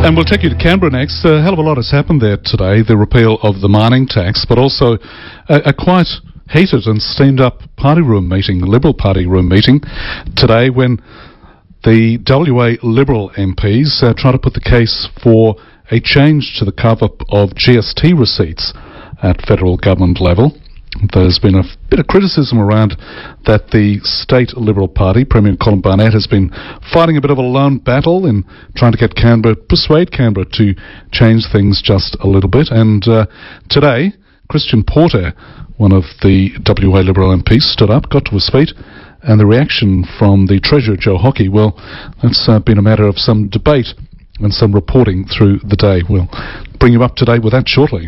And we'll take you to Canberra next. A hell of a lot has happened there today. The repeal of the mining tax, but also a quite heated and steamed up party room meeting, the Liberal Party room meeting today, when the WA Liberal MPs try to put the case for a change to the cover-up of GST receipts at federal government level. There's been a bit of criticism around that the state Liberal Party, Premier Colin Barnett, has been fighting a bit of a lone battle in trying to persuade Canberra to change things just a little bit. And today, Christian Porter, one of the WA Liberal MPs, stood up, got to his feet, and the reaction from the Treasurer, Joe Hockey, well, that's been a matter of some debate and some reporting through the day. We'll bring you up to date with that shortly.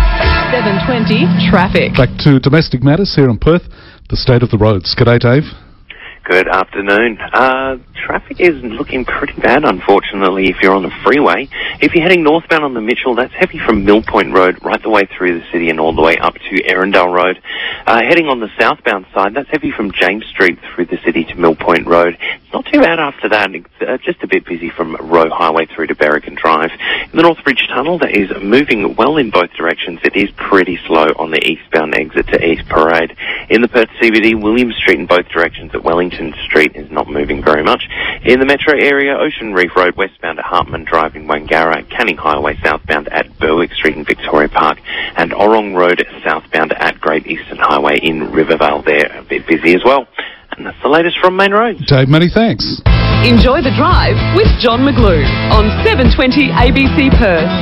7:20 traffic. Back to domestic matters here in Perth, the state of the roads. G'day, Dave. Good afternoon. Traffic is looking pretty bad, unfortunately, if you're on the freeway. If you're heading northbound on the Mitchell, that's heavy from Mill Point Road right the way through the city and all the way up to Erindale Road. Heading on the southbound side, that's heavy from James Street through the city to Mill Point Road. It's not too bad after that. It's just a bit busy from Roe Highway through to Berrigan Drive. In the Northbridge Tunnel, that is moving well in both directions. It is pretty slow on the eastbound exit to East Parade. In the Perth CBD, William Street in both directions at Wellington Street is not moving very much. In the metro area, Ocean Reef Road westbound at Hartman Drive in Wangara, Canning Highway southbound at Berwick Street in Victoria Park, and Orrong Road southbound at Great Eastern Highway in Rivervale. They're a bit busy as well. And that's the latest from Main Roads. Dave, many thanks. Enjoy the drive with John McGlue on 720 ABC Perth.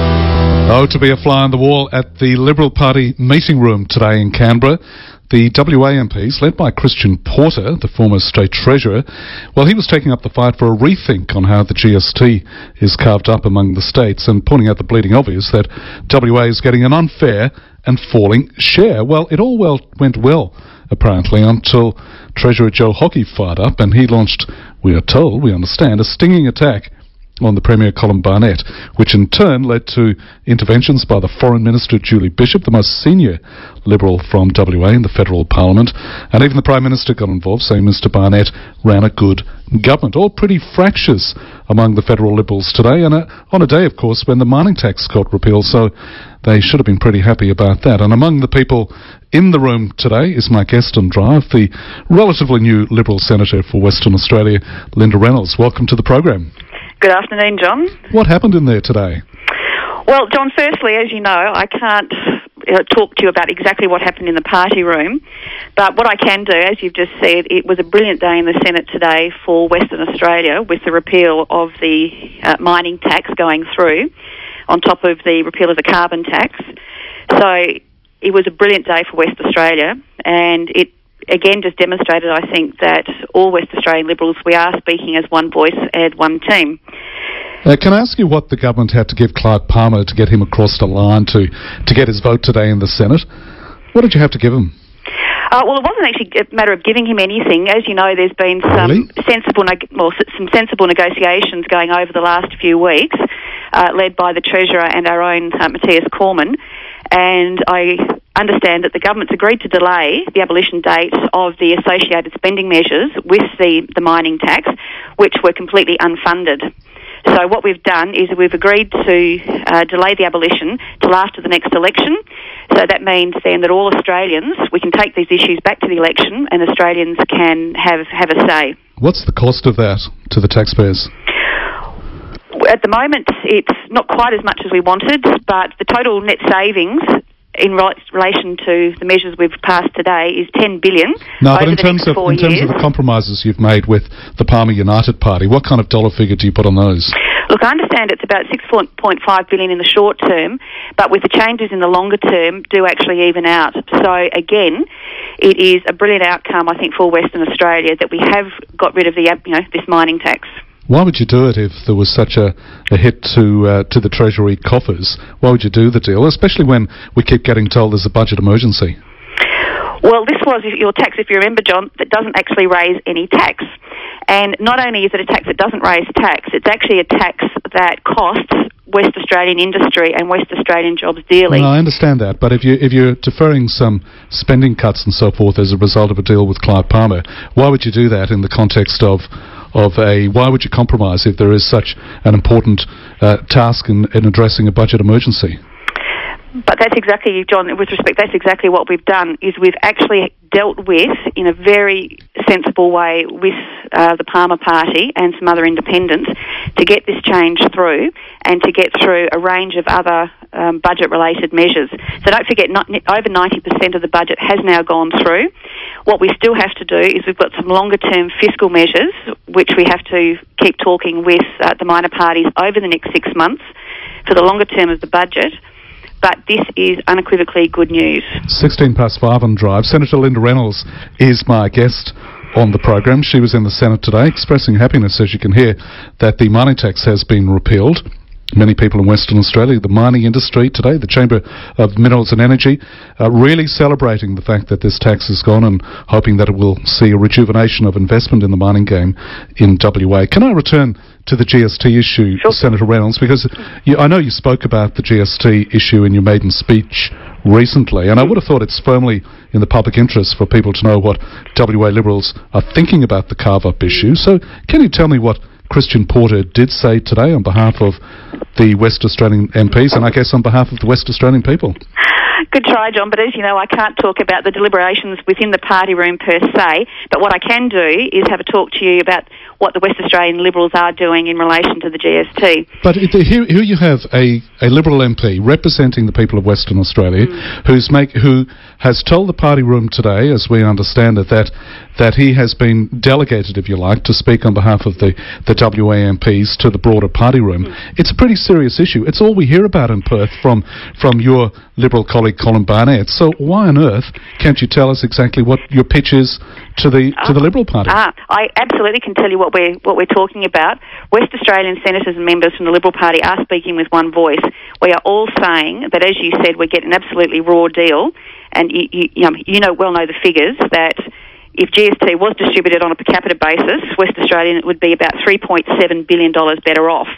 Oh, to be a fly on the wall at the Liberal Party meeting room today in Canberra. The WA MPs, led by Christian Porter, the former State Treasurer, well, he was taking up the fight for a rethink on how the GST is carved up among the states and pointing out the bleeding obvious that WA is getting an unfair and falling share. Well, it all went well, apparently, until Treasurer Joe Hockey fired up and he launched, we understand, a stinging attack on the Premier Colin Barnett, which in turn led to interventions by the Foreign Minister Julie Bishop, the most senior Liberal from WA in the federal parliament, and even the Prime Minister got involved, saying Mr Barnett ran a good government. All pretty fractious among the federal Liberals today, and on a day, of course, when the mining tax got repealed, so they should have been pretty happy about that. And among the people in the room today is my guest on Drive, the relatively new Liberal Senator for Western Australia, Linda Reynolds. Welcome to the program. Good afternoon, John. What happened in there today? Well, John, firstly, as you know, I can't talk to you about exactly what happened in the party room, but what I can do, as you've just said, it was a brilliant day in the Senate today for Western Australia with the repeal of the mining tax going through on top of the repeal of the carbon tax. So it was a brilliant day for West Australia, and it again just demonstrated, I think, that all West Australian Liberals, we are speaking as one voice and one team. Can I ask you what the government had to give Clark Palmer to get him across the line to get his vote today in the Senate? What did you have to give him? Well, it wasn't actually a matter of giving him anything. As you know, there's been some sensible negotiations going over the last few weeks, led by the Treasurer and our own Matthias Cormann. And I understand that the government's agreed to delay the abolition date of the associated spending measures with the mining tax, which were completely unfunded. So what we've done is we've agreed to delay the abolition till after the next election. So that means then that all Australians, we can take these issues back to the election and Australians can have a say. What's the cost of that to the taxpayers? At the moment, it's not quite as much as we wanted, but the total net savings in relation to the measures we've passed today is $10 billion. No, but in terms of the compromises you've made with the Palmer United Party, what kind of dollar figure do you put on those? Look, I understand it's about $6.5 billion in the short term, but with the changes in the longer term, do actually even out. So again, it is a brilliant outcome, I think, for Western Australia that we have got rid of this mining tax. Why would you do it if there was such a hit to the Treasury coffers? Why would you do the deal, especially when we keep getting told there's a budget emergency? Well, this was your tax, if you remember, John, that doesn't actually raise any tax. And not only is it a tax that doesn't raise tax, it's actually a tax that costs West Australian industry and West Australian jobs dearly. Well, I understand that, but if you're deferring some spending cuts and so forth as a result of a deal with Clark Palmer, why would you do that in the context of why would you compromise if there is such an important task in addressing a budget emergency? But that's exactly, John, with respect, that's exactly what we've done, is we've actually dealt with, in a very sensible way, with the Palmer Party and some other independents to get this change through and to get through a range of other budget-related measures. So don't forget, over 90% of the budget has now gone through. What we still have to do is we've got some longer-term fiscal measures, which we have to keep talking with the minor parties over the next 6 months for the longer term of the budget. But this is unequivocally good news. 5:16 on Drive. Senator Linda Reynolds is my guest on the program. She was in the Senate today expressing happiness, as you can hear, that the mining tax has been repealed. Many people in Western Australia, the mining industry today, the Chamber of Minerals and Energy, really celebrating the fact that this tax is gone and hoping that it will see a rejuvenation of investment in the mining game in WA. Can I return to the GST issue, sure, Senator Reynolds, because I know you spoke about the GST issue in your maiden speech recently, and I would have thought it's firmly in the public interest for people to know what WA Liberals are thinking about the carve-up issue. So can you tell me what Christian Porter did say today on behalf of the West Australian MPs and I guess on behalf of the West Australian people? Good try, John, but as you know, I can't talk about the deliberations within the party room per se, but what I can do is have a talk to you about what the West Australian Liberals are doing in relation to the GST. But here you have a Liberal MP representing the people of Western Australia who has told the party room today, as we understand it, that he has been delegated, if you like, to speak on behalf of the WA MPs to the broader party room. It's a pretty serious issue. It's all we hear about in Perth from your Liberal colleague Colin Barnett. So why on earth can't you tell us exactly what your pitch is to the Liberal Party? I absolutely can tell you what we're talking about. West Australian senators and members from the Liberal Party are speaking with one voice. We are all saying that, as you said, we get an absolutely raw deal, and you know the figures that if GST was distributed on a per capita basis, West Australian would be about $3.7 billion better off.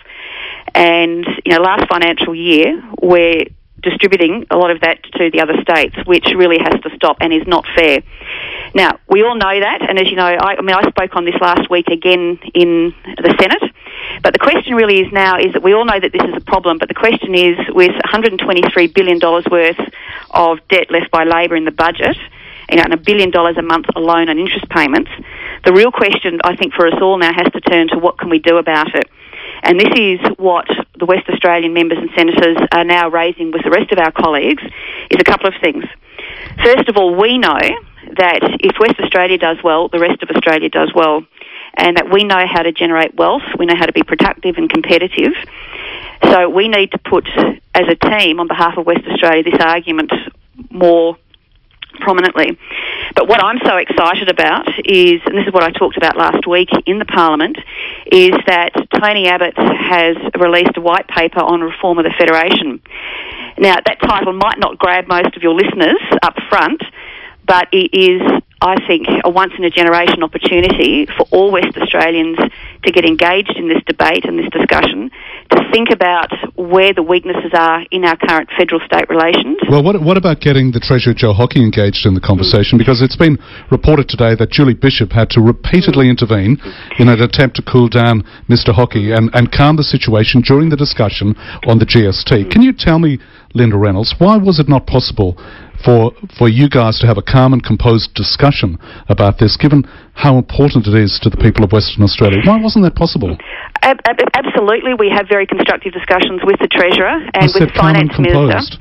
And last financial year we're distributing a lot of that to the other states, which really has to stop and is not fair. Now, we all know that, and as you know, I spoke on this last week again in the Senate, but the question really is now is that we all know that this is a problem, but the question is, with $123 billion worth of debt left by Labor in the budget, and $1 billion a month alone on interest payments, the real question, I think, for us all now has to turn to what can we do about it. And this is what the West Australian members and senators are now raising with the rest of our colleagues, is a couple of things. First of all, we know that if West Australia does well, the rest of Australia does well, and that we know how to generate wealth, we know how to be productive and competitive. So we need to put, as a team, on behalf of West Australia, this argument more prominently. But what I'm so excited about is, and this is what I talked about last week in the Parliament, is that Tony Abbott has released a white paper on reform of the Federation. Now, that title might not grab most of your listeners up front, but it is, I think, a once-in-a-generation opportunity for all West Australians to get engaged in this debate and this discussion, to think about where the weaknesses are in our current federal-state relations. Well, what about getting the Treasurer Joe Hockey engaged in the conversation? Because it's been reported today that Julie Bishop had to repeatedly intervene in an attempt to cool down Mr Hockey and calm the situation during the discussion on the GST. Can you tell me, Linda Reynolds, why was it not possible for you guys to have a calm and composed discussion about this, given how important it is to the people of Western Australia? Why wasn't that possible? Absolutely, we have very constructive discussions with the Treasurer and with the Finance Minister.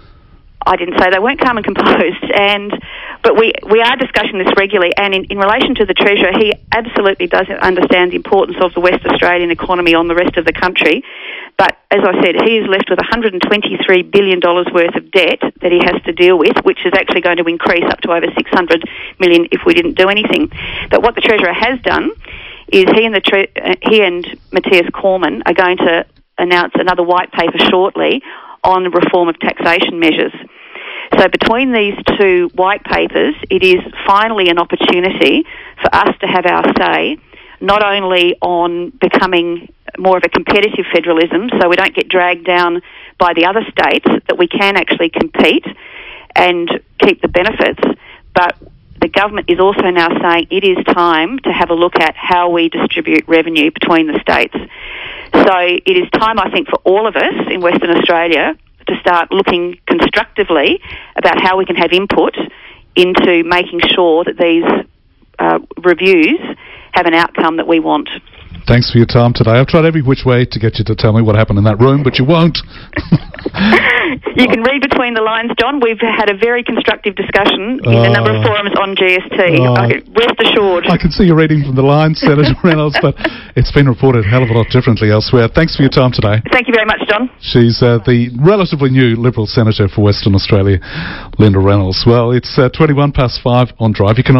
I didn't say they weren't calm and composed, but we are discussing this regularly, and in relation to the Treasurer, he absolutely does understand the importance of the West Australian economy on the rest of the country. But as I said, he is left with $123 billion worth of debt that he has to deal with, which is actually going to increase up to over $600 million if we didn't do anything. But what the Treasurer has done is he and Matthias Cormann are going to announce another white paper shortly on the reform of taxation measures. So between these two white papers, it is finally an opportunity for us to have our say, not only on becoming more of a competitive federalism, so we don't get dragged down by the other states, that we can actually compete and keep the benefits, but the government is also now saying it is time to have a look at how we distribute revenue between the states. So it is time, I think, for all of us in Western Australia to start looking constructively about how we can have input into making sure that these reviews have an outcome that we want. Thanks for your time today. I've tried every which way to get you to tell me what happened in that room, but you won't. You can read between the lines, John. We've had a very constructive discussion in a number of forums on GST. Rest assured. I can see you reading from the lines, Senator Reynolds, but it's been reported a hell of a lot differently elsewhere. Thanks for your time today. Thank you very much, John. She's the relatively new Liberal Senator for Western Australia, Linda Reynolds. Well, it's 5:21 on Drive. You can